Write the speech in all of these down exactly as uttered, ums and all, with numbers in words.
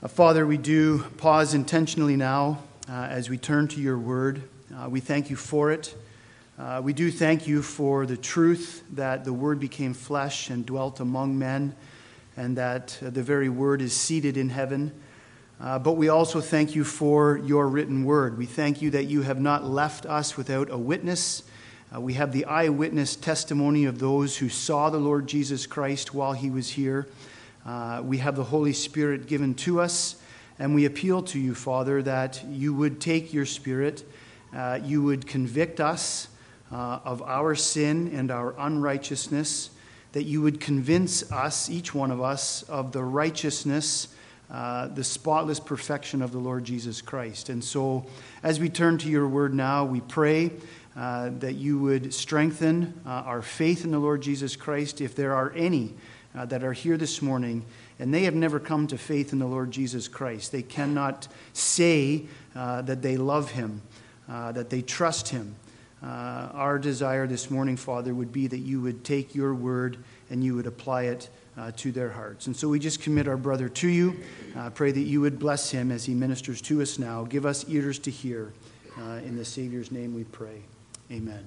Uh, Father, we do pause intentionally now uh, as we turn to your word. Uh, we thank you for it. Uh, we do thank you for the truth that the word became flesh and dwelt among men, and that uh, the very word is seated in heaven. Uh, but we also thank you for your written word. We thank you that you have not left us without a witness. Uh, we have the eyewitness testimony of those who saw the Lord Jesus Christ while he was here. Uh, we have the Holy Spirit given to us, and we appeal to you, Father, that you would take your Spirit, uh, you would convict us uh, of our sin and our unrighteousness, that you would convince us, each one of us, of the righteousness, uh, the spotless perfection of the Lord Jesus Christ. And so, as we turn to your word now, we pray uh, that you would strengthen uh, our faith in the Lord Jesus Christ. If there are any Uh, that are here this morning, and they have never come to faith in the Lord Jesus Christ. They cannot say uh, that they love him, uh, that they trust him. Uh, our desire this morning, Father, would be that you would take your word and you would apply it uh, to their hearts. And so we just commit our brother to you. Uh, pray that you would bless him as he ministers to us now. Give us ears to hear. Uh, in the Savior's name we pray. Amen.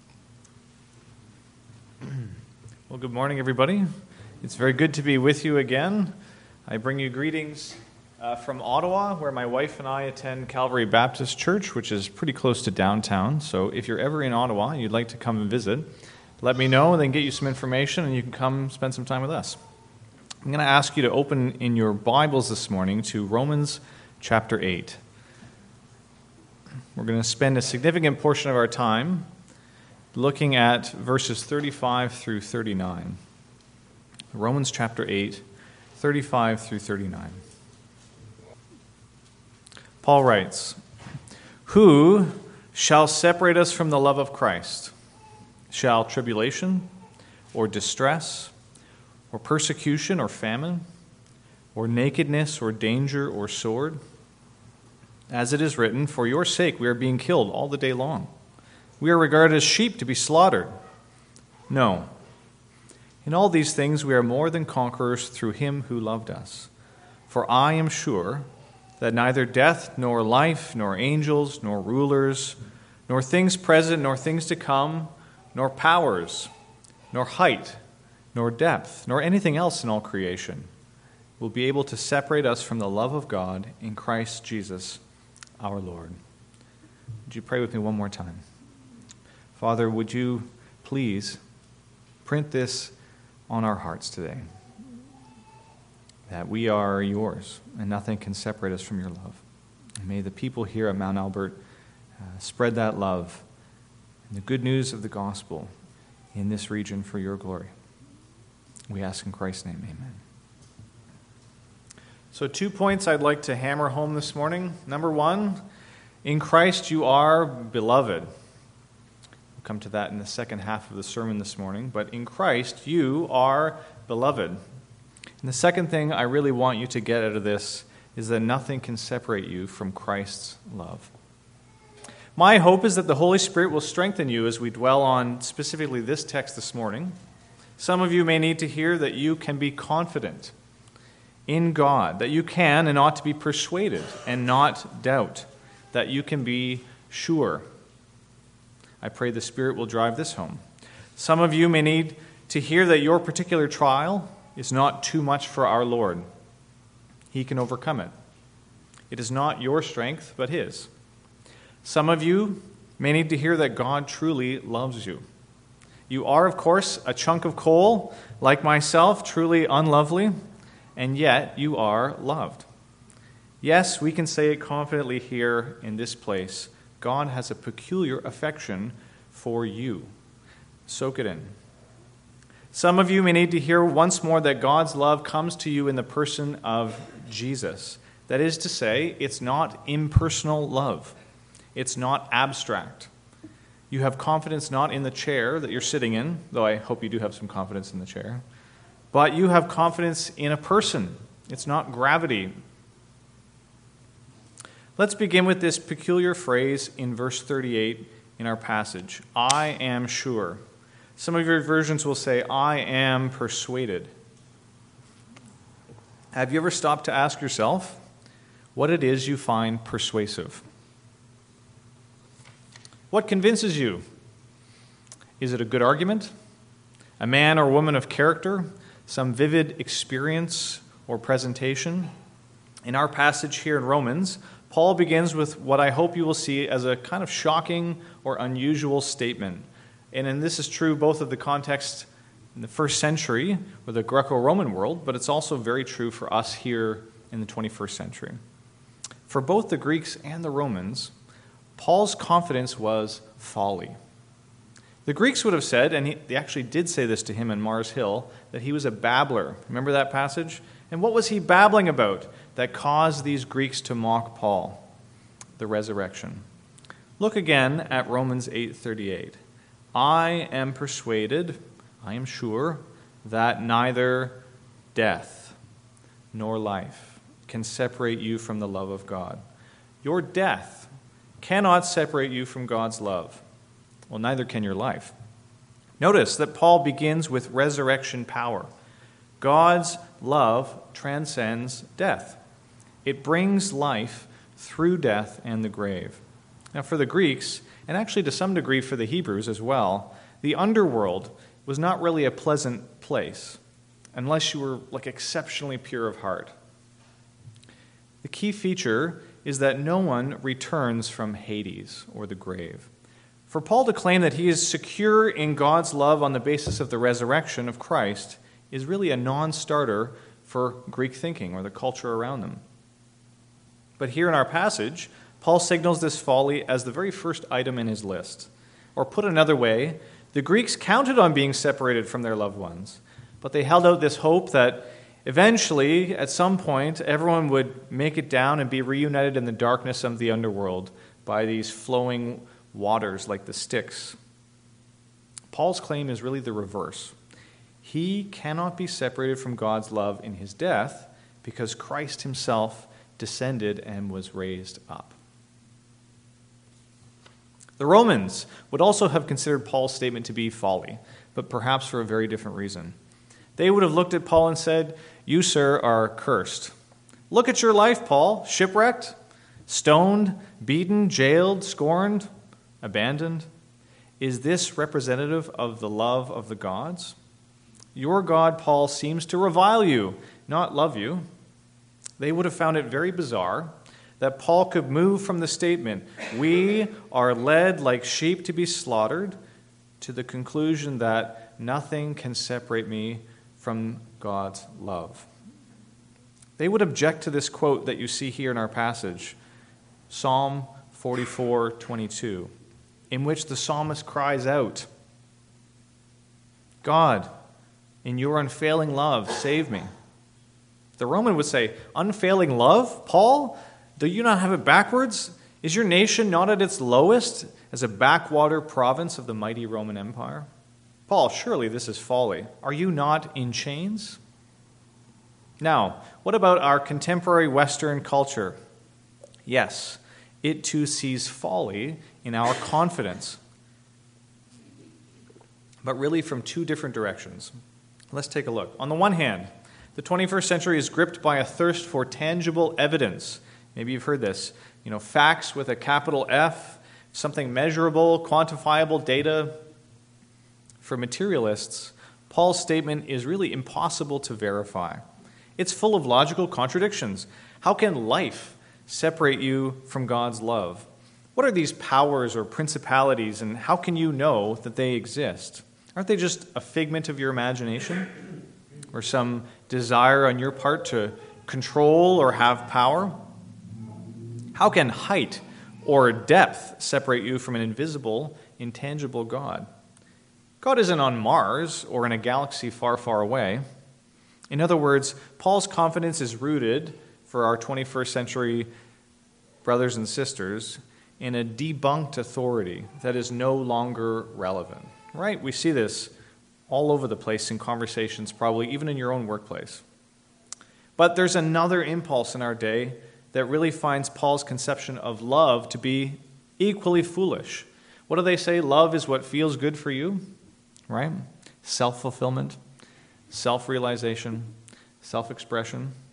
Well, good morning, everybody. It's very good to be with you again. I bring you greetings uh, from Ottawa, where my wife and I attend Calvary Baptist Church, which is pretty close to downtown. So if you're ever in Ottawa and you'd like to come and visit, let me know and then get you some information, and you can come spend some time with us. I'm going to ask you to open in your Bibles this morning to Romans chapter eight. We're going to spend a significant portion of our time looking at verses thirty-five through thirty-nine. Romans chapter eight, thirty-five through thirty-nine. Paul writes, "Who shall separate us from the love of Christ? Shall tribulation, or distress, or persecution, or famine, or nakedness, or danger, or sword? As it is written, for your sake we are being killed all the day long. We are regarded as sheep to be slaughtered. No. In all these things we are more than conquerors through him who loved us. For I am sure that neither death, nor life, nor angels, nor rulers, nor things present, nor things to come, nor powers, nor height, nor depth, nor anything else in all creation will be able to separate us from the love of God in Christ Jesus our Lord." Would you pray with me one more time? Father, would you please print this on our hearts today, that we are yours and nothing can separate us from your love. And may the people here at Mount Albert uh, spread that love and the good news of the gospel in this region for your glory. We ask in Christ's name, amen. So two points I'd like to hammer home this morning. Number one, in Christ you are beloved. We'll come to that in the second half of the sermon this morning. But in Christ, you are beloved. And the second thing I really want you to get out of this is that nothing can separate you from Christ's love. My hope is that the Holy Spirit will strengthen you as we dwell on specifically this text this morning. Some of you may need to hear that you can be confident in God, that you can and ought to be persuaded and not doubt, that you can be sure. I pray the Spirit will drive this home. Some of you may need to hear that your particular trial is not too much for our Lord. He can overcome it. It is not your strength, but his. Some of you may need to hear that God truly loves you. You are, of course, a chunk of coal, like myself, truly unlovely, and yet you are loved. Yes, we can say it confidently here in this place. God has a peculiar affection for you. Soak it in. Some of you may need to hear once more that God's love comes to you in the person of Jesus. That is to say, it's not impersonal love. It's not abstract. You have confidence not in the chair that you're sitting in, though I hope you do have some confidence in the chair, but you have confidence in a person. It's not gravity. Let's begin with this peculiar phrase in verse thirty-eight in our passage. I am sure. Some of your versions will say, I am persuaded. Have you ever stopped to ask yourself, what it is you find persuasive. What convinces you? Is it a good argument? A man or woman of character? Some vivid experience or presentation? In our passage here in Romans, Paul begins with what I hope you will see as a kind of shocking or unusual statement. And, and this is true both of the context in the first century or the Greco-Roman world, but it's also very true for us here in the twenty-first century. For both the Greeks and the Romans, Paul's confidence was folly. The Greeks would have said, and he, they actually did say this to him in Mars Hill, that he was a babbler. Remember that passage? And what was he babbling about that caused these Greeks to mock Paul? The resurrection. Look again at Romans eight thirty-eight. I am persuaded, I am sure, that neither death nor life can separate you from the love of God. Your death cannot separate you from God's love. Well, neither can your life. Notice that Paul begins with resurrection power. God's love transcends death. It brings life through death and the grave. Now, for the Greeks, and actually to some degree for the Hebrews as well, the underworld was not really a pleasant place unless you were like exceptionally pure of heart. The key feature is that no one returns from Hades or the grave. For Paul to claim that he is secure in God's love on the basis of the resurrection of Christ is really a non-starter for Greek thinking or the culture around them. But here in our passage, Paul signals this folly as the very first item in his list. Or put another way, the Greeks counted on being separated from their loved ones, but they held out this hope that eventually, at some point, everyone would make it down and be reunited in the darkness of the underworld by these flowing waters like the Styx. Paul's claim is really the reverse. He cannot be separated from God's love in his death because Christ himself descended and was raised up. The Romans would also have considered Paul's statement to be folly, but perhaps for a very different reason. They would have looked at Paul and said, "You, sir, are cursed. Look at your life, Paul, shipwrecked, stoned, beaten, jailed, scorned, abandoned. Is this representative of the love of the gods? Your God, Paul, seems to revile you, not love you." They would have found it very bizarre that Paul could move from the statement, "We are led like sheep to be slaughtered," to the conclusion that nothing can separate me from God's love. They would object to this quote that you see here in our passage, Psalm forty-four twenty-two, in which the psalmist cries out, "God, in your unfailing love, save me." The Roman would say, "Unfailing love? Paul, do you not have it backwards? Is your nation not at its lowest as a backwater province of the mighty Roman Empire? Paul, surely this is folly. Are you not in chains?" Now, what about our contemporary Western culture? Yes, it too sees folly in our confidence, but really from two different directions. Let's take a look. On the one hand, the twenty-first century is gripped by a thirst for tangible evidence. Maybe you've heard this. You know, facts with a capital F, something measurable, quantifiable data. For materialists, Paul's statement is really impossible to verify. It's full of logical contradictions. How can life separate you from God's love? What are these powers or principalities, and how can you know that they exist? Aren't they just a figment of your imagination? Or some desire on your part to control or have power? How can height or depth separate you from an invisible, intangible God? God isn't on Mars or in a galaxy far, far away. In other words, Paul's confidence is rooted, for our twenty-first century brothers and sisters, in a debunked authority that is no longer relevant. Right? We see this all over the place in conversations, probably even in your own workplace. But there's another impulse in our day that really finds Paul's conception of love to be equally foolish. What do they say? Love is what feels good for you, right? Self-fulfillment, self-realization, self-expression.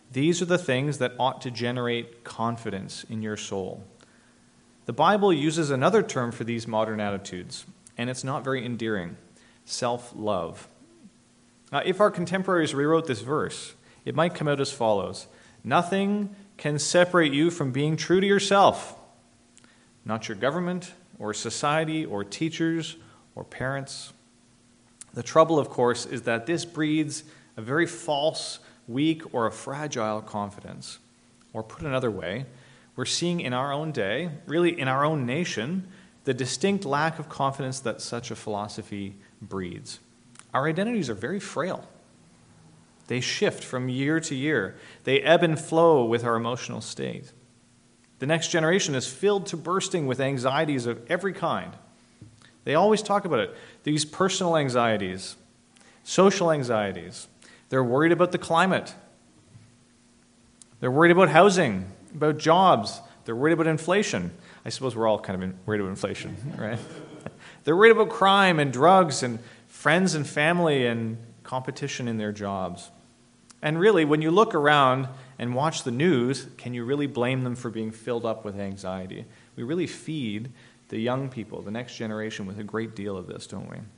These are the things that ought to generate confidence in your soul. The Bible uses another term for these modern attitudes, and it's not very endearing: self-love. Now, if our contemporaries rewrote this verse, it might come out as follows: nothing can separate you from being true to yourself. Not your government, or society, or teachers, or parents. The trouble, of course, is that this breeds a very false, weak, or a fragile confidence. Or put another way, we're seeing in our own day, really in our own nation, the distinct lack of confidence that such a philosophy breeds. Our identities are very frail. They shift from year to year. They ebb and flow with our emotional state. The next generation is filled to bursting with anxieties of every kind. They always talk about it. These personal anxieties, social anxieties. They're worried about the climate. They're worried about housing, about jobs. They're worried about inflation. I suppose we're all kind of worried about inflation, right? They're worried about crime and drugs and friends and family and competition in their jobs. And really, when you look around and watch the news, can you really blame them for being filled up with anxiety? We really feed the young people, the next generation, with a great deal of this, don't we?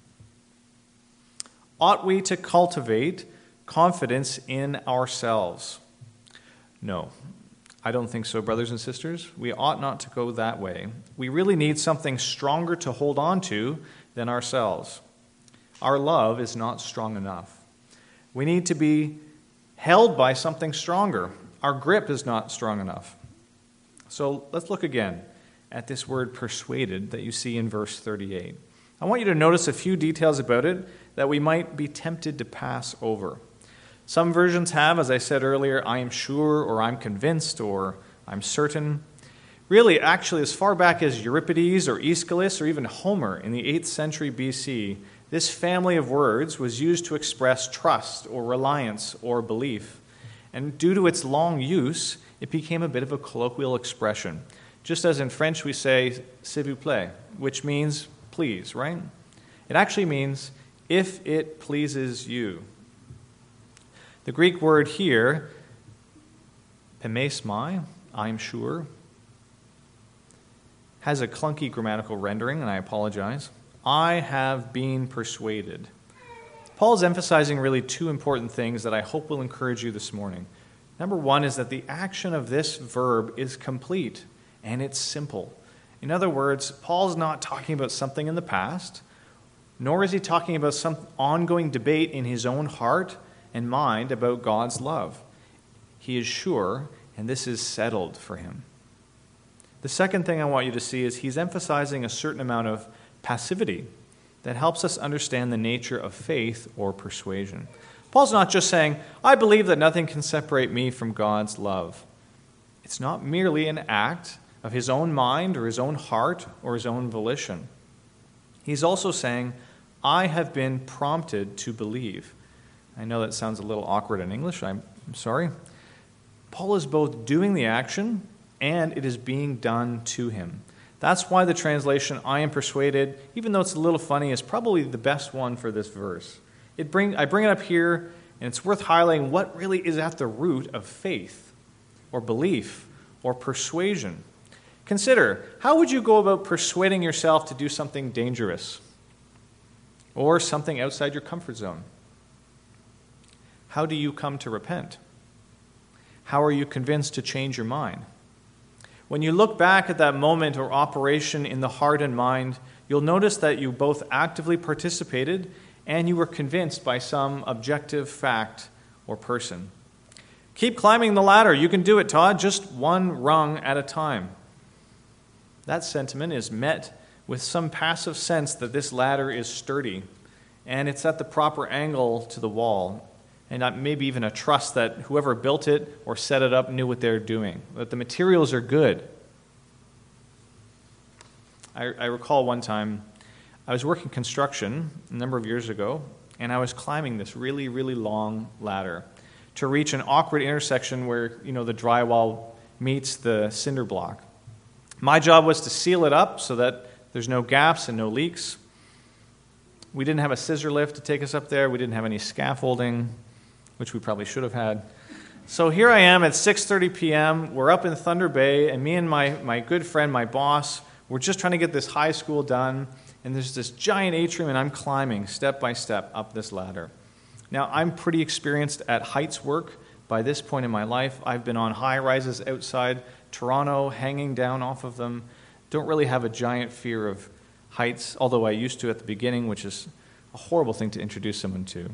Ought we to cultivate confidence in ourselves? No, I don't think so, brothers and sisters. We ought not to go that way. We really need something stronger to hold on to than ourselves. Our love is not strong enough. We need to be held by something stronger. Our grip is not strong enough. So let's look again at this word persuaded that you see in verse thirty-eight. I want you to notice a few details about it that we might be tempted to pass over. Some versions have, as I said earlier, I am sure, or I'm convinced, or I'm certain. Really, actually, as far back as Euripides or Aeschylus or even Homer in the eighth century B C, this family of words was used to express trust or reliance or belief. And due to its long use, it became a bit of a colloquial expression. Just as in French we say, s'il vous plaît, which means please, right? It actually means if it pleases you. The Greek word here, pemesmai, I'm sure, has a clunky grammatical rendering, and I apologize. I have been persuaded. Paul's emphasizing really two important things that I hope will encourage you this morning. Number one is that the action of this verb is complete, and it's simple. In other words, Paul's not talking about something in the past, nor is he talking about some ongoing debate in his own heart and mind about God's love. He is sure, and this is settled for him. The second thing I want you to see is he's emphasizing a certain amount of passivity that helps us understand the nature of faith or persuasion. Paul's not just saying, I believe that nothing can separate me from God's love. It's not merely an act of his own mind or his own heart or his own volition. He's also saying, I have been prompted to believe. I know that sounds a little awkward in English. I'm, I'm sorry. Paul is both doing the action and it is being done to him. That's why the translation, I am persuaded, even though it's a little funny, is probably the best one for this verse. It bring, I bring it up here, and it's worth highlighting what really is at the root of faith or belief or persuasion. Consider, how would you go about persuading yourself to do something dangerous or something outside your comfort zone? How do you come to repent? How are you convinced to change your mind? When you look back at that moment or operation in the heart and mind, you'll notice that you both actively participated and you were convinced by some objective fact or person. Keep climbing the ladder. You can do it, Todd, just one rung at a time. That sentiment is met with some passive sense that this ladder is sturdy and it's at the proper angle to the wall, and maybe even a trust that whoever built it or set it up knew what they're doing, that the materials are good. I, I recall one time I was working construction a number of years ago, and I was climbing this really, really long ladder to reach an awkward intersection where, you know, the drywall meets the cinder block. My job was to seal it up so that there's no gaps and no leaks. We didn't have a scissor lift to take us up there. We didn't have any scaffolding, which we probably should have had. So here I am at six thirty p.m. We're up in Thunder Bay, and me and my, my good friend, my boss, we're just trying to get this high school done, and there's this giant atrium, and I'm climbing step by step up this ladder. Now, I'm pretty experienced at heights work by this point in my life. I've been on high rises outside Toronto, hanging down off of them. Don't really have a giant fear of heights, although I used to at the beginning, which is a horrible thing to introduce someone to.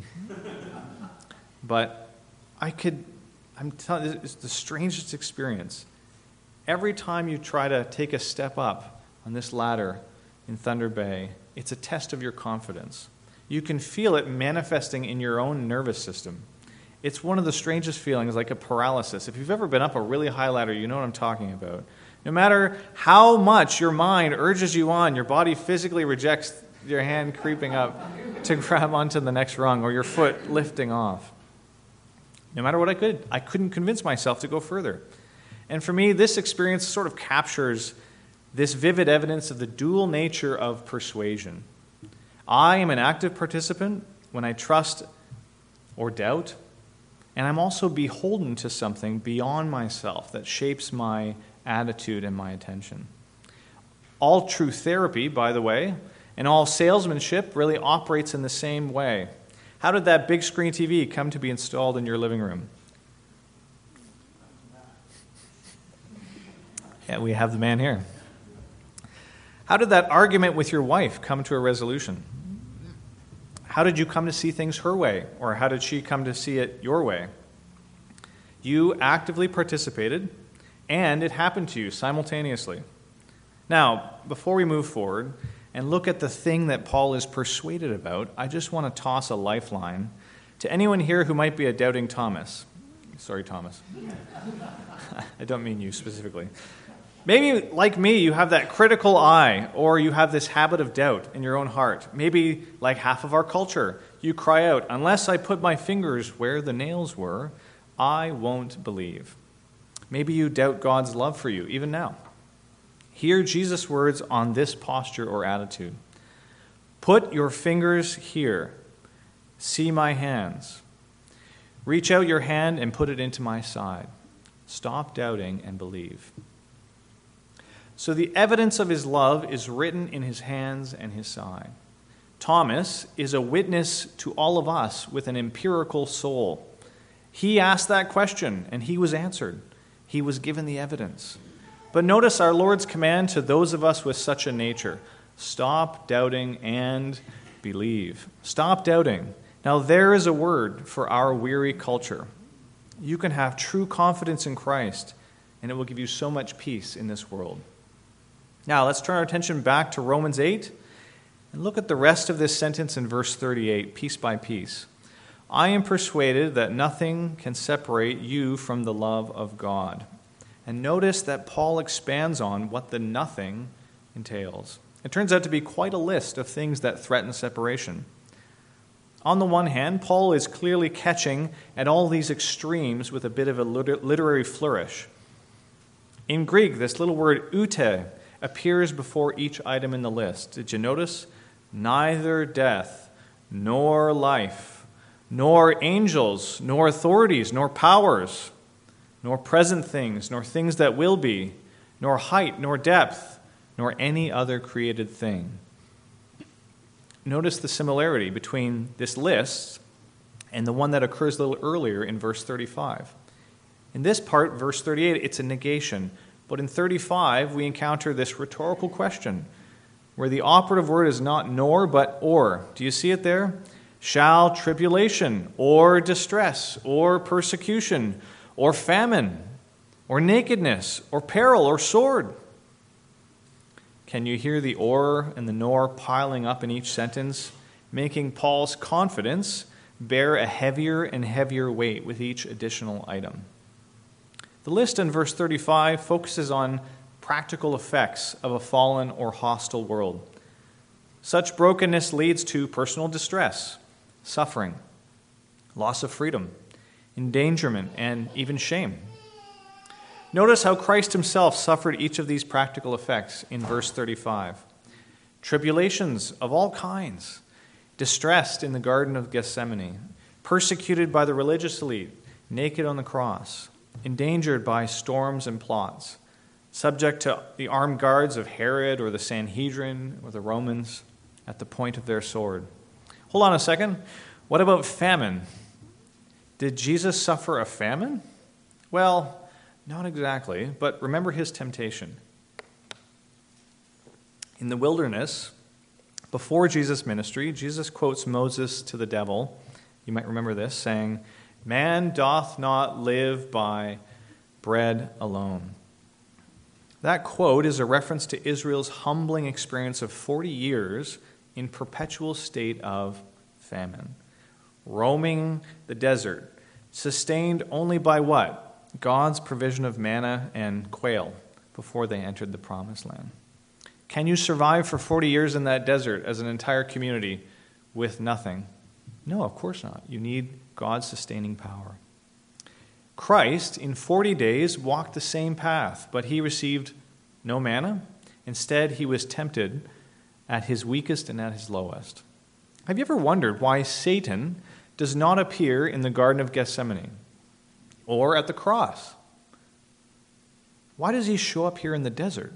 But I could, I'm telling you, it's the strangest experience. Every time you try to take a step up on this ladder in Thunder Bay, it's a test of your confidence. You can feel it manifesting in your own nervous system. It's one of the strangest feelings, like a paralysis. If you've ever been up a really high ladder, you know what I'm talking about. No matter how much your mind urges you on, your body physically rejects your hand creeping up to grab onto the next rung or your foot lifting off. No matter what I could, I couldn't convince myself to go further. And for me, this experience sort of captures this vivid evidence of the dual nature of persuasion. I am an active participant when I trust or doubt, and I'm also beholden to something beyond myself that shapes my attitude and my attention. All true therapy, by the way, and all salesmanship really operates in the same way. How did that big screen T V come to be installed in your living room? Yeah, we have the man here. How did that argument with your wife come to a resolution? How did you come to see things her way, or how did she come to see it your way? You actively participated, and it happened to you simultaneously. Now, before we move forward and look at the thing that Paul is persuaded about, I just want to toss a lifeline to anyone here who might be a doubting Thomas. Sorry, Thomas. I don't mean you specifically. Maybe, like me, you have that critical eye, or you have this habit of doubt in your own heart. Maybe, like half of our culture, you cry out, "Unless I put my fingers where the nails were, I won't believe." Maybe you doubt God's love for you, even now. Hear Jesus' words on this posture or attitude. Put your fingers here. See my hands. Reach out your hand and put it into my side. Stop doubting and believe. So the evidence of his love is written in his hands and his side. Thomas is a witness to all of us with an empirical soul. He asked that question, and he was answered. He was given the evidence. But notice our Lord's command to those of us with such a nature. Stop doubting and believe. Stop doubting. Now there is a word for our weary culture. You can have true confidence in Christ, and it will give you so much peace in this world. Now let's turn our attention back to Romans eight and look at the rest of this sentence in verse thirty-eight, piece by piece. I am persuaded that nothing can separate you from the love of God. And notice that Paul expands on what the nothing entails. It turns out to be quite a list of things that threaten separation. On the one hand, Paul is clearly catching at all these extremes with a bit of a literary flourish. In Greek, this little word ute appears before each item in the list. Did you notice? Neither death, nor life, nor angels, nor authorities, nor powers, nor present things, nor things that will be, nor height, nor depth, nor any other created thing. Notice the similarity between this list and the one that occurs a little earlier in verse thirty-five. In this part, verse thirty-eight, it's a negation. But in thirty-five, we encounter this rhetorical question where the operative word is not nor, but or. Do you see it there? Shall tribulation, or distress, or persecution, or famine, or nakedness, or peril, or sword. Can you hear the or and the nor piling up in each sentence, making Paul's confidence bear a heavier and heavier weight with each additional item? The list in verse thirty-five focuses on practical effects of a fallen or hostile world. Such brokenness leads to personal distress, suffering, loss of freedom, endangerment, and even shame. Notice how Christ himself suffered each of these practical effects in verse thirty-five. Tribulations of all kinds, distressed in the Garden of Gethsemane, persecuted by the religious elite, naked on the cross, endangered by storms and plots, subject to the armed guards of Herod or the Sanhedrin or the Romans at the point of their sword. Hold on a second. What about famine? Did Jesus suffer a famine? Well, not exactly, but remember his temptation. In the wilderness, before Jesus' ministry, Jesus quotes Moses to the devil. You might remember this, saying, "Man doth not live by bread alone." That quote is a reference to Israel's humbling experience of forty years in perpetual state of famine, roaming the desert, sustained only by what? God's provision of manna and quail before they entered the promised land. Can you survive for forty years in that desert as an entire community with nothing? No, of course not. You need God's sustaining power. Christ, in forty days, walked the same path, but he received no manna. Instead, he was tempted at his weakest and at his lowest. Have you ever wondered why Satan does not appear in the Garden of Gethsemane or at the cross? Why does he show up here in the desert?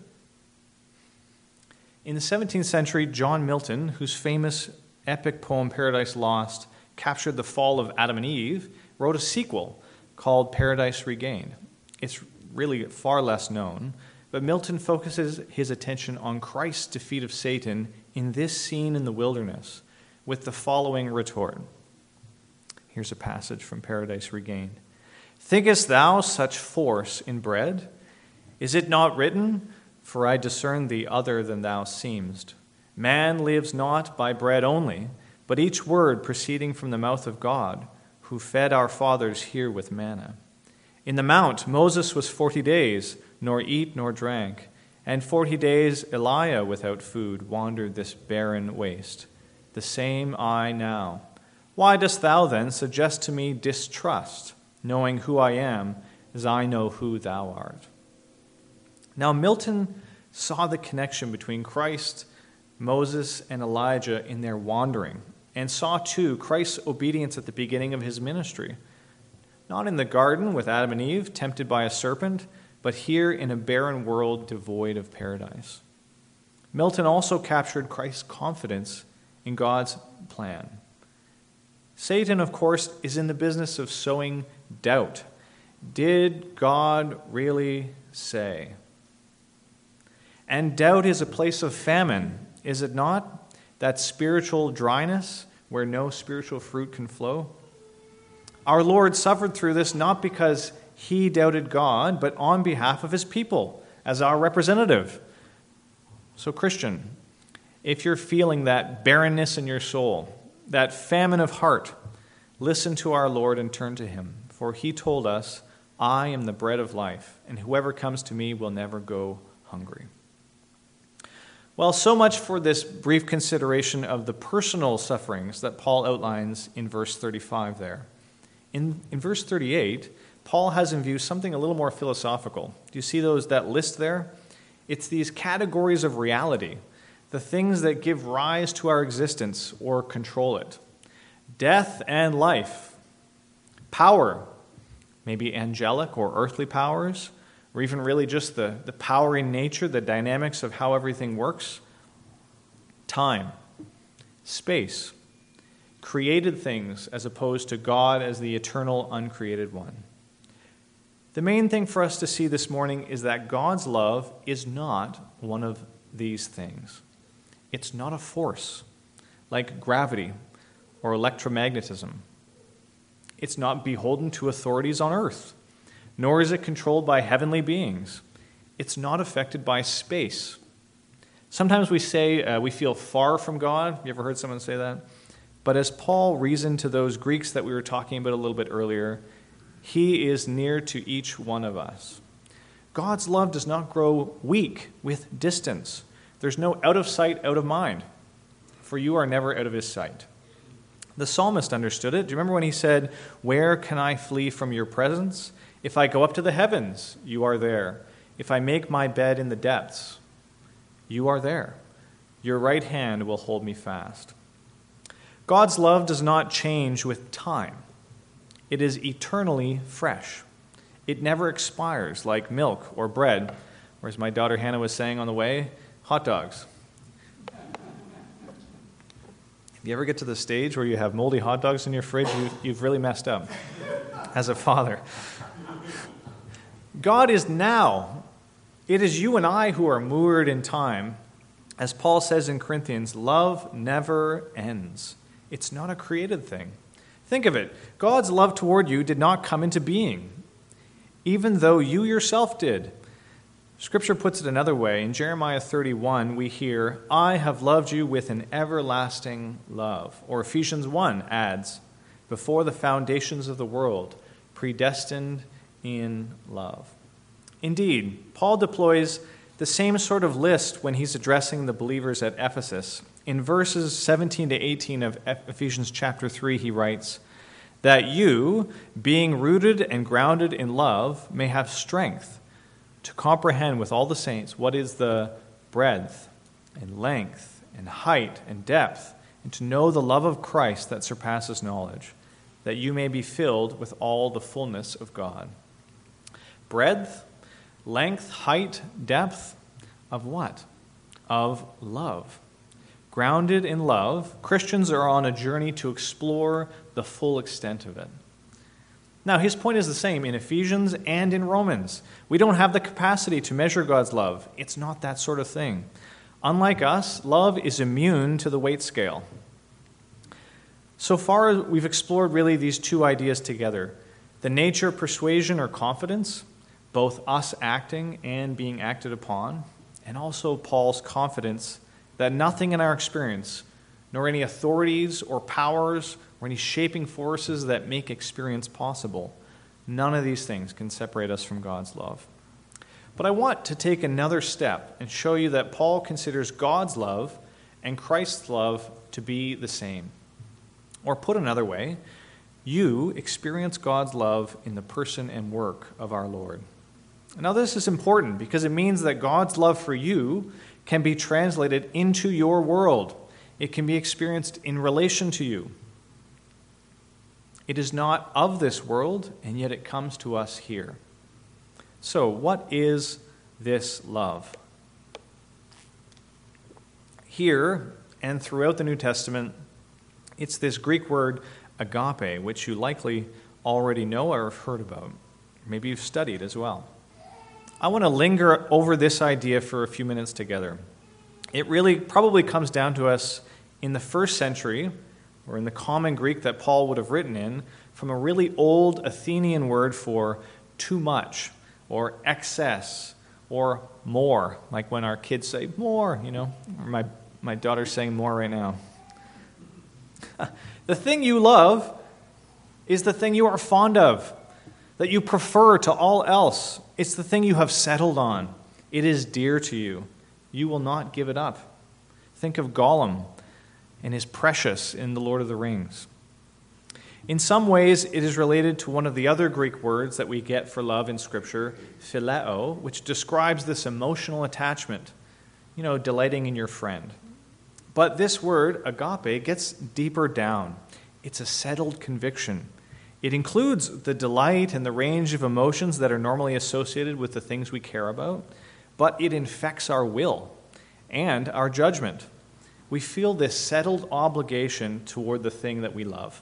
In the seventeenth century, John Milton, whose famous epic poem Paradise Lost captured the fall of Adam and Eve, wrote a sequel called Paradise Regained. It's really far less known, but Milton focuses his attention on Christ's defeat of Satan in this scene in the wilderness with the following retort. Here's a passage from Paradise Regained. "Thinkest thou such force in bread? Is it not written, for I discern thee other than thou seemest? Man lives not by bread only, but each word proceeding from the mouth of God, who fed our fathers here with manna. In the mount Moses was forty days, nor eat nor drank, and forty days Eliah without food wandered this barren waste. The same I now. Why dost thou then suggest to me distrust, knowing who I am, as I know who thou art?" Now Milton saw the connection between Christ, Moses, and Elijah in their wandering, and saw too Christ's obedience at the beginning of his ministry. Not in the garden with Adam and Eve, tempted by a serpent, but here in a barren world devoid of paradise. Milton also captured Christ's confidence in God's plan. Satan, of course, is in the business of sowing doubt. Did God really say? And doubt is a place of famine, is it not? That spiritual dryness where no spiritual fruit can flow. Our Lord suffered through this not because he doubted God, but on behalf of his people as our representative. So, Christian, if you're feeling that barrenness in your soul, that famine of heart, listen to our Lord and turn to him. For he told us, "I am the bread of life, and whoever comes to me will never go hungry." Well, so much for this brief consideration of the personal sufferings that Paul outlines in verse thirty-five there. In, in verse thirty-eight, Paul has in view something a little more philosophical. Do you see those that list there? It's these categories of reality, the things that give rise to our existence or control it. Death and life, power, maybe angelic or earthly powers, or even really just the, the power in nature, the dynamics of how everything works. Time, space, created things as opposed to God as the eternal, uncreated one. The main thing for us to see this morning is that God's love is not one of these things. It's not a force like gravity or electromagnetism. It's not beholden to authorities on earth, nor is it controlled by heavenly beings. It's not affected by space. Sometimes we say uh, we feel far from God. You ever heard someone say that? But as Paul reasoned to those Greeks that we were talking about a little bit earlier, he is near to each one of us. God's love does not grow weak with distance. There's no out of sight, out of mind, for you are never out of his sight. The psalmist understood it. Do you remember when he said, "Where can I flee from your presence? If I go up to the heavens, you are there. If I make my bed in the depths, you are there. Your right hand will hold me fast." God's love does not change with time. It is eternally fresh. It never expires like milk or bread, or as my daughter Hannah was saying on the way, hot dogs. If you ever get to the stage where you have moldy hot dogs in your fridge, you, you've really messed up as a father. God is now. It is you and I who are moored in time. As Paul says in Corinthians, love never ends. It's not a created thing. Think of it. God's love toward you did not come into being, even though you yourself did. Scripture puts it another way. In Jeremiah thirty-one, we hear, I have loved you with an everlasting love. Or Ephesians one adds, before the foundations of the world, predestined in love. Indeed, Paul deploys the same sort of list when he's addressing the believers at Ephesus. In verses seventeen to eighteen of Ephesians chapter three, he writes, that you, being rooted and grounded in love, may have strength to comprehend with all the saints what is the breadth and length and height and depth, and to know the love of Christ that surpasses knowledge, that you may be filled with all the fullness of God. Breadth, length, height, depth of what? Of love. Grounded in love, Christians are on a journey to explore the full extent of it. Now, his point is the same in Ephesians and in Romans. We don't have the capacity to measure God's love. It's not that sort of thing. Unlike us, love is immune to the weight scale. So far, we've explored really these two ideas together. The nature, persuasion, or confidence, both us acting and being acted upon, and also Paul's confidence that nothing in our experience, nor any authorities or powers or any shaping forces that make experience possible, none of these things can separate us from God's love. But I want to take another step and show you that Paul considers God's love and Christ's love to be the same. Or put another way, you experience God's love in the person and work of our Lord. Now this is important because it means that God's love for you can be translated into your world. It can be experienced in relation to you. It is not of this world, and yet it comes to us here. So, what is this love? Here, and throughout the New Testament, it's this Greek word agape, which you likely already know or have heard about. Maybe you've studied as well. I want to linger over this idea for a few minutes together. It really probably comes down to us in the first century, or in the common Greek that Paul would have written in, from a really old Athenian word for too much, or excess, or more, like when our kids say more, you know, or my, my daughter's saying more right now. The thing you love is the thing you are fond of, that you prefer to all else. It's the thing you have settled on. It is dear to you. You will not give it up. Think of Gollum and his precious in The Lord of the Rings. In some ways, it is related to one of the other Greek words that we get for love in Scripture, phileo, which describes this emotional attachment, you know, delighting in your friend. But this word, agape, gets deeper down. It's a settled conviction. It includes the delight and the range of emotions that are normally associated with the things we care about, but it infects our will and our judgment. We feel this settled obligation toward the thing that we love.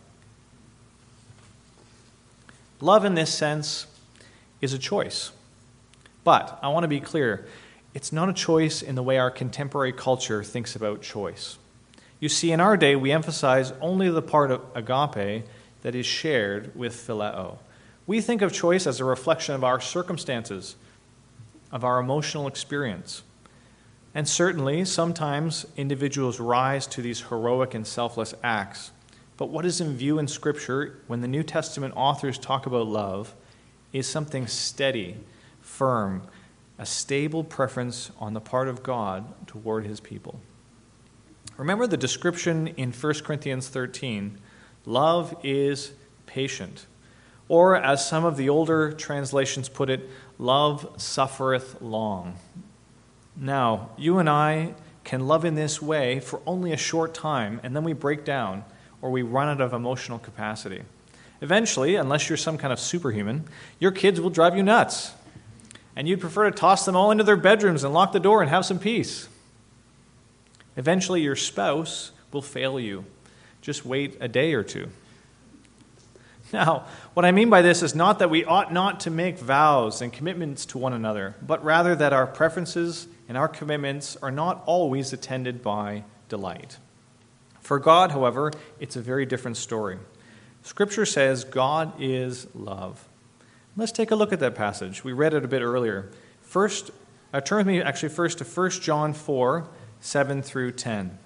Love in this sense is a choice. But I want to be clear, it's not a choice in the way our contemporary culture thinks about choice. You see, in our day, we emphasize only the part of agape that is shared with phileo. We think of choice as a reflection of our circumstances, of our emotional experience. And certainly, sometimes individuals rise to these heroic and selfless acts. But what is in view in Scripture when the New Testament authors talk about love is something steady, firm, a stable preference on the part of God toward his people. Remember the description in First Corinthians thirteen, love is patient. Or, as some of the older translations put it, love suffereth long. Now, you and I can love in this way for only a short time, and then we break down, or we run out of emotional capacity. Eventually, unless you're some kind of superhuman, your kids will drive you nuts. And you'd prefer to toss them all into their bedrooms and lock the door and have some peace. Eventually, your spouse will fail you. Just wait a day or two. Now, what I mean by this is not that we ought not to make vows and commitments to one another, but rather that our preferences and our commitments are not always attended by delight. For God, however, it's a very different story. Scripture says God is love. Let's take a look at that passage. We read it a bit earlier. First, uh, turn with me actually first to First John four, seven through ten.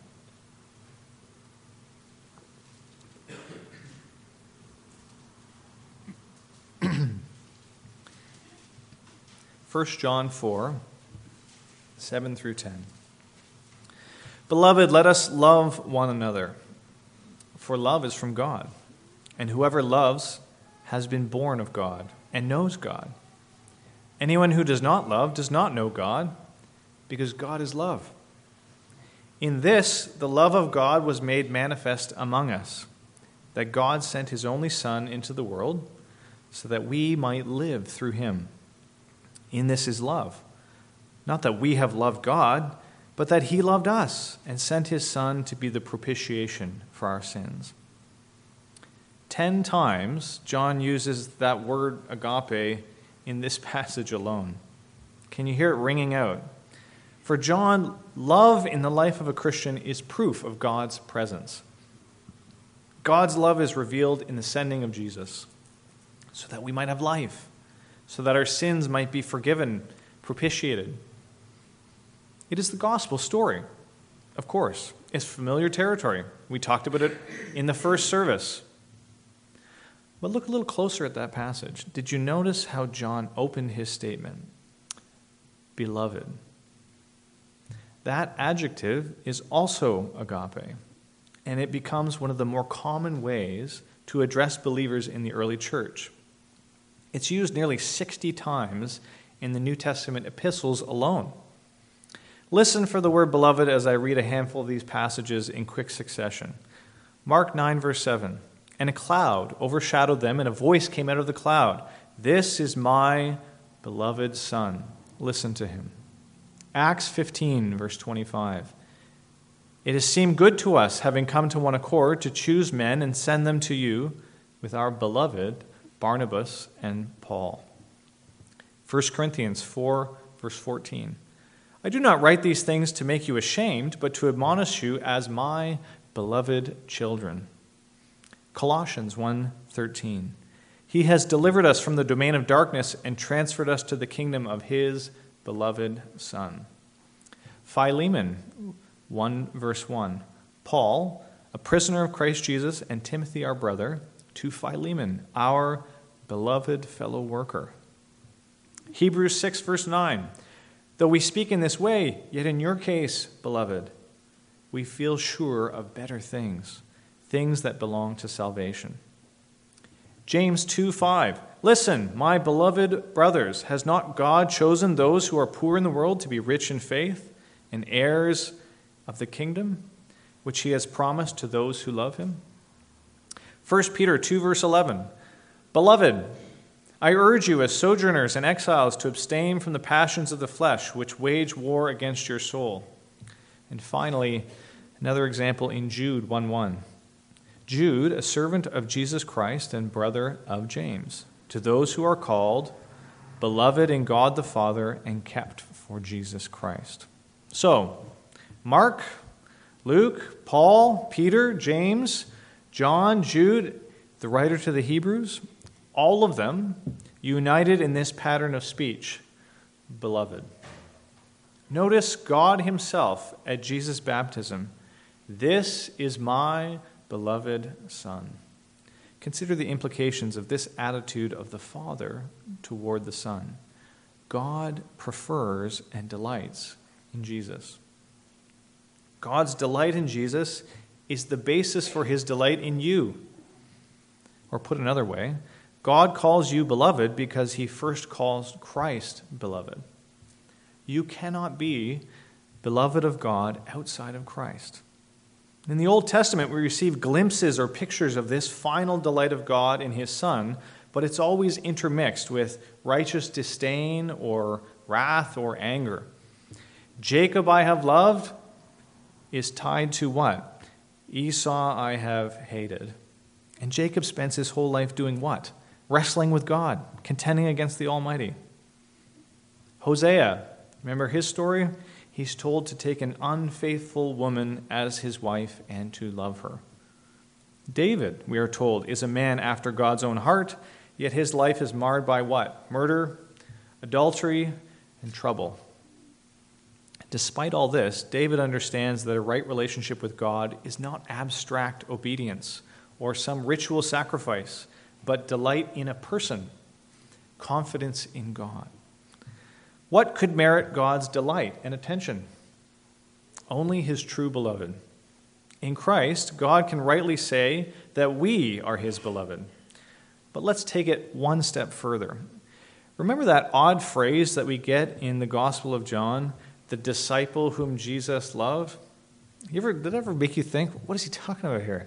First John four, seven through ten. Beloved, let us love one another, for love is from God, and whoever loves has been born of God and knows God. Anyone who does not love does not know God, because God is love. In this, the love of God was made manifest among us, that God sent his only Son into the world so that we might live through him. In this is love, not that we have loved God, but that he loved us and sent his Son to be the propitiation for our sins. Ten times, John uses that word agape in this passage alone. Can you hear it ringing out? For John, love in the life of a Christian is proof of God's presence. God's love is revealed in the sending of Jesus so that we might have life, so that our sins might be forgiven, propitiated. It is the gospel story, of course. It's familiar territory. We talked about it in the first service. But look a little closer at that passage. Did you notice how John opened his statement? Beloved. That adjective is also agape, and it becomes one of the more common ways to address believers in the early church. It's used nearly sixty times in the New Testament epistles alone. Listen for the word beloved as I read a handful of these passages in quick succession. Mark nine, verse seven. And a cloud overshadowed them, and a voice came out of the cloud. This is my beloved Son. Listen to him. Acts fifteen, verse twenty-five. It has seemed good to us, having come to one accord, to choose men and send them to you with our beloved Barnabas and Paul. First Corinthians four, verse fourteen. I do not write these things to make you ashamed, but to admonish you as my beloved children. Colossians one thirteen. He has delivered us from the domain of darkness and transferred us to the kingdom of his beloved Son. Philemon one, verse one. Paul, a prisoner of Christ Jesus, and Timothy, our brother, to Philemon, our beloved fellow worker. Hebrews six, verse nine. Though we speak in this way, yet in your case, beloved, we feel sure of better things, things that belong to salvation. James two, five. Listen, my beloved brothers, has not God chosen those who are poor in the world to be rich in faith and heirs of the kingdom, which he has promised to those who love him? First Peter two, verse eleven. Beloved, I urge you as sojourners and exiles to abstain from the passions of the flesh, which wage war against your soul. And finally, another example in Jude one, one. Jude, a servant of Jesus Christ and brother of James, to those who are called, beloved in God the Father, and kept for Jesus Christ. So, Mark, Luke, Paul, Peter, James, John, Jude, the writer to the Hebrews, all of them united in this pattern of speech, beloved. Notice God himself at Jesus' baptism. This is my beloved Son. Consider the implications of this attitude of the Father toward the Son. God prefers and delights in Jesus. God's delight in Jesus is the basis for his delight in you. Or put another way, God calls you beloved because he first calls Christ beloved. You cannot be beloved of God outside of Christ. In the Old Testament, we receive glimpses or pictures of this final delight of God in his Son, but it's always intermixed with righteous disdain or wrath or anger. Jacob I have loved is tied to what? Esau I have hated. And Jacob spends his whole life doing what? Wrestling with God, contending against the Almighty. Hosea, remember his story? He's told to take an unfaithful woman as his wife and to love her. David, we are told, is a man after God's own heart, yet his life is marred by what? Murder, adultery, and trouble. Despite all this, David understands that a right relationship with God is not abstract obedience or some ritual sacrifice, but delight in a person, confidence in God. What could merit God's delight and attention? Only his true beloved. In Christ, God can rightly say that we are his beloved. But let's take it one step further. Remember that odd phrase that we get in the Gospel of John, the disciple whom Jesus loved? You ever, did it ever make you think, what is he talking about here?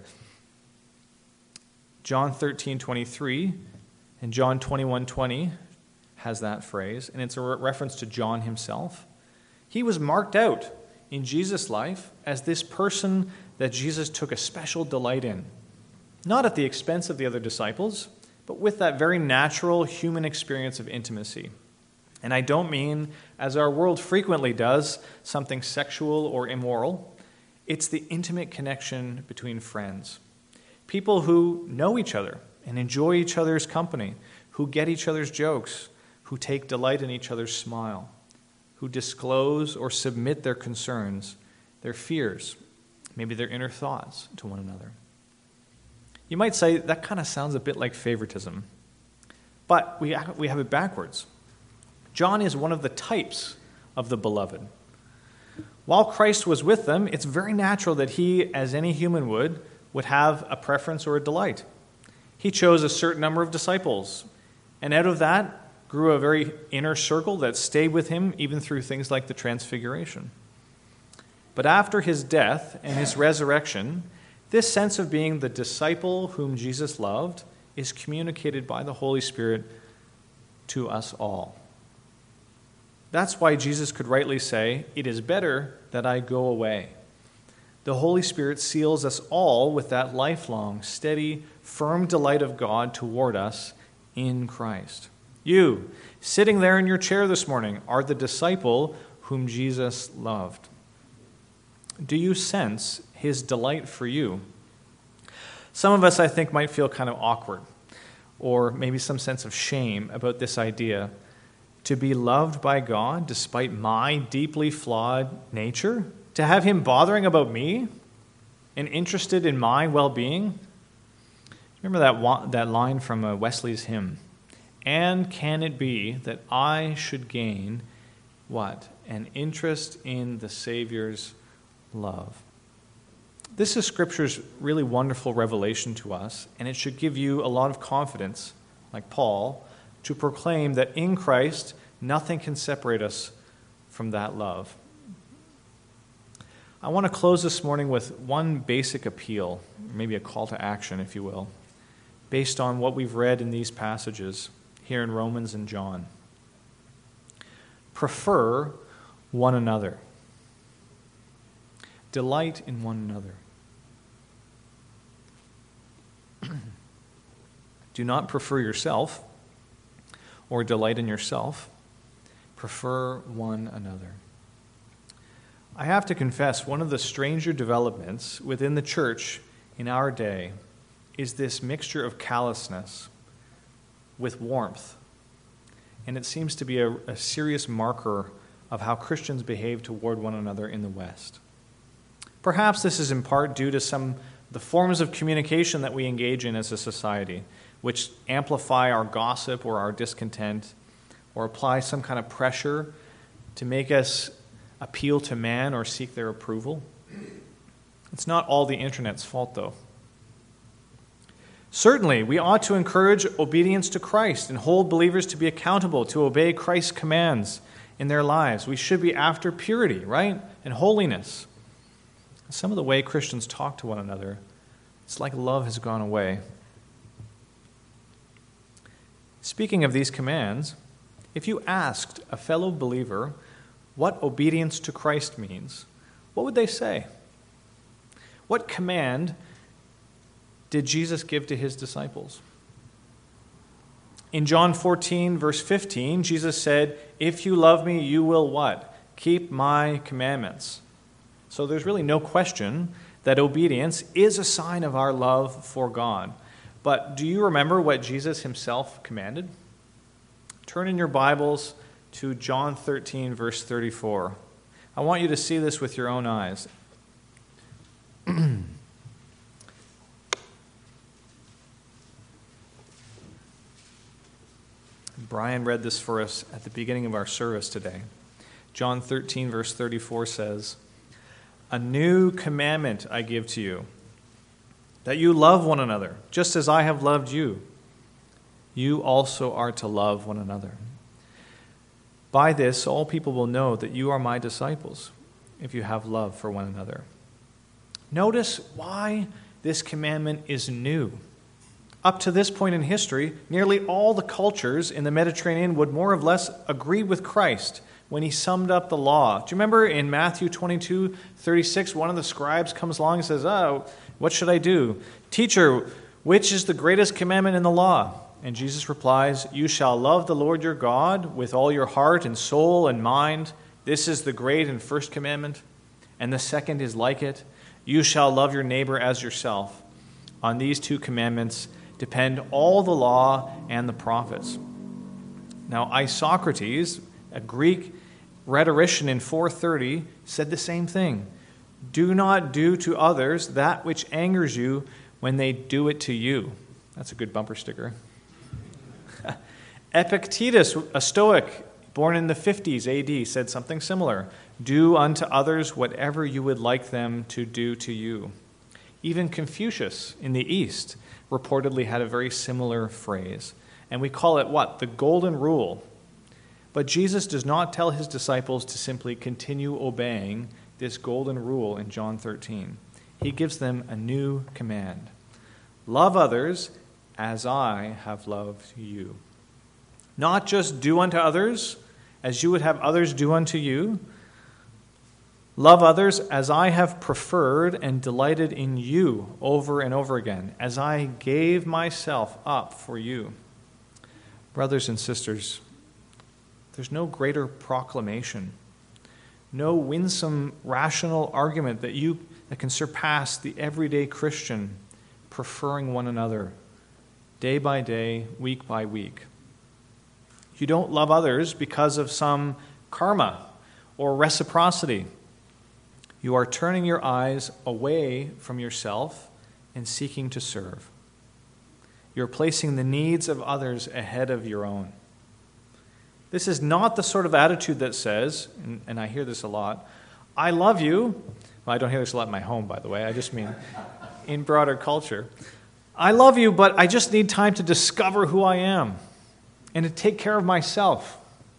John thirteen twenty-three and John twenty-one twenty has that phrase, and it's a reference to John himself. He was marked out in Jesus' life as this person that Jesus took a special delight in, not at the expense of the other disciples, but with that very natural human experience of intimacy. And I don't mean, as our world frequently does, something sexual or immoral. It's the intimate connection between friends. People who know each other and enjoy each other's company, who get each other's jokes, who take delight in each other's smile, who disclose or submit their concerns, their fears, maybe their inner thoughts to one another. You might say that kind of sounds a bit like favoritism, but we we have it backwards. John is one of the types of the beloved. While Christ was with them, it's very natural that he, as any human would, would have a preference or a delight. He chose a certain number of disciples, and out of that grew a very inner circle that stayed with him even through things like the Transfiguration. But after his death and his resurrection, this sense of being the disciple whom Jesus loved is communicated by the Holy Spirit to us all. That's why Jesus could rightly say, "It is better that I go away." The Holy Spirit seals us all with that lifelong, steady, firm delight of God toward us in Christ. You, sitting there in your chair this morning, are the disciple whom Jesus loved. Do you sense his delight for you? Some of us, I think, might feel kind of awkward, or maybe some sense of shame about this idea. To be loved by God despite my deeply flawed nature? To have him bothering about me and interested in my well-being? Remember that that line from uh, Wesley's hymn? And can it be that I should gain, what? An interest in the Savior's love. This is Scripture's really wonderful revelation to us, and it should give you a lot of confidence, like Paul, to proclaim that in Christ, nothing can separate us from that love. I want to close this morning with one basic appeal, maybe a call to action, if you will, based on what we've read in these passages here in Romans and John. Prefer one another. Delight in one another. Do not prefer yourself or delight in yourself. Prefer one another. I have to confess, one of the stranger developments within the church in our day is this mixture of callousness with warmth. And it seems to be a, a serious marker of how Christians behave toward one another in the West. Perhaps this is in part due to some of the forms of communication that we engage in as a society, which amplify our gossip or our discontent, or apply some kind of pressure to make us appeal to man or seek their approval. It's not all the internet's fault, though. Certainly, we ought to encourage obedience to Christ and hold believers to be accountable to obey Christ's commands in their lives. We should be after purity, right? And holiness. Some of the way Christians talk to one another, it's like love has gone away. Speaking of these commands, if you asked a fellow believer what obedience to Christ means, what would they say? What command did Jesus give to his disciples? In John fourteen, verse fifteen, Jesus said, "If you love me, you will" what? "Keep my commandments." So there's really no question that obedience is a sign of our love for God. But do you remember what Jesus himself commanded? Turn in your Bibles to John thirteen, verse thirty-four. I want you to see this with your own eyes. Brian read this for us at the beginning of our service today. John thirteen, verse thirty-four says, "A new commandment I give to you, that you love one another, just as I have loved you. You also are to love one another. By this, all people will know that you are my disciples, if you have love for one another." Notice why this commandment is new. Up to this point in history, nearly all the cultures in the Mediterranean would more or less agree with Christ when he summed up the law. Do you remember in Matthew twenty-two, thirty-six, one of the scribes comes along and says, "Oh, what should I do? Teacher, which is the greatest commandment in the law?" And Jesus replies, "You shall love the Lord your God with all your heart and soul and mind. This is the great and first commandment. And the second is like it. You shall love your neighbor as yourself. On these two commandments depend all the law and the prophets." Now, Isocrates, a Greek rhetorician in four thirty, said the same thing. "Do not do to others that which angers you when they do it to you." That's a good bumper sticker. Epictetus, a Stoic born in the fifties A D, said something similar. "Do unto others whatever you would like them to do to you." Even Confucius in the East reportedly had a very similar phrase. And we call it what? The golden rule. But Jesus does not tell his disciples to simply continue obeying this golden rule in John thirteen. He gives them a new command. Love others as I have loved you. Not just do unto others as you would have others do unto you. Love others as I have preferred and delighted in you over and over again, as I gave myself up for you. Brothers and sisters, there's no greater proclamation, no winsome, rational argument that you that can surpass the everyday Christian preferring one another day by day, week by week. You don't love others because of some karma or reciprocity. You are turning your eyes away from yourself and seeking to serve. You're placing the needs of others ahead of your own. This is not the sort of attitude that says, and, and I hear this a lot, "I love you." Well, I don't hear this a lot in my home, by the way. I just mean in broader culture. "I love you, but I just need time to discover who I am and to take care of myself."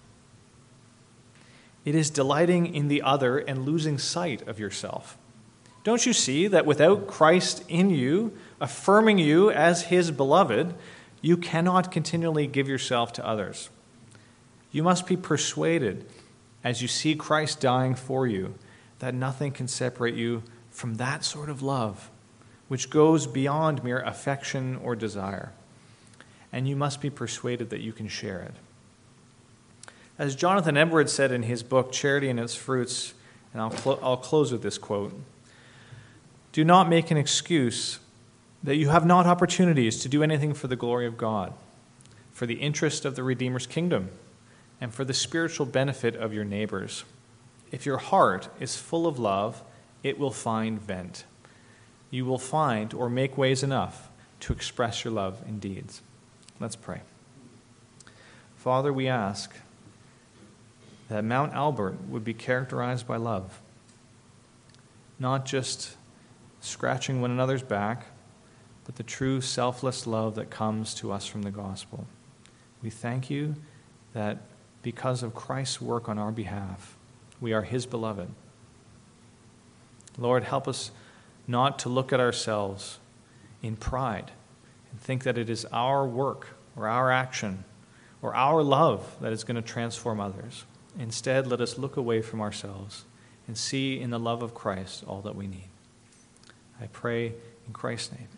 It is delighting in the other and losing sight of yourself. Don't you see that without Christ in you, affirming you as his beloved, you cannot continually give yourself to others? You must be persuaded, as you see Christ dying for you, that nothing can separate you from that sort of love, which goes beyond mere affection or desire. And you must be persuaded that you can share it. As Jonathan Edwards said in his book, Charity and Its Fruits, and I'll, clo- I'll close with this quote, "Do not make an excuse that you have not opportunities to do anything for the glory of God, for the interest of the Redeemer's kingdom, and for the spiritual benefit of your neighbors. If your heart is full of love, it will find vent. You will find or make ways enough to express your love in deeds." Let's pray. Father, we ask that Mount Albert would be characterized by love, not just scratching one another's back, but the true selfless love that comes to us from the gospel. We thank you that because of Christ's work on our behalf, we are his beloved. Lord, help us not to look at ourselves in pride and think that it is our work or our action or our love that is going to transform others. Instead, let us look away from ourselves and see in the love of Christ all that we need. I pray in Christ's name.